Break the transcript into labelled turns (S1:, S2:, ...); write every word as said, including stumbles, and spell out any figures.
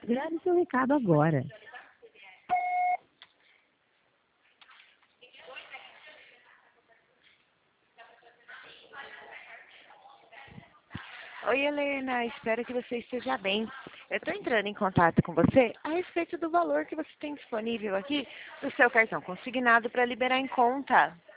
S1: Grave seu recado agora.
S2: Oi, Helena, espero que você esteja bem. Eu estou entrando em contato com você a respeito do valor que você tem disponível aqui do seu cartão consignado para liberar em conta.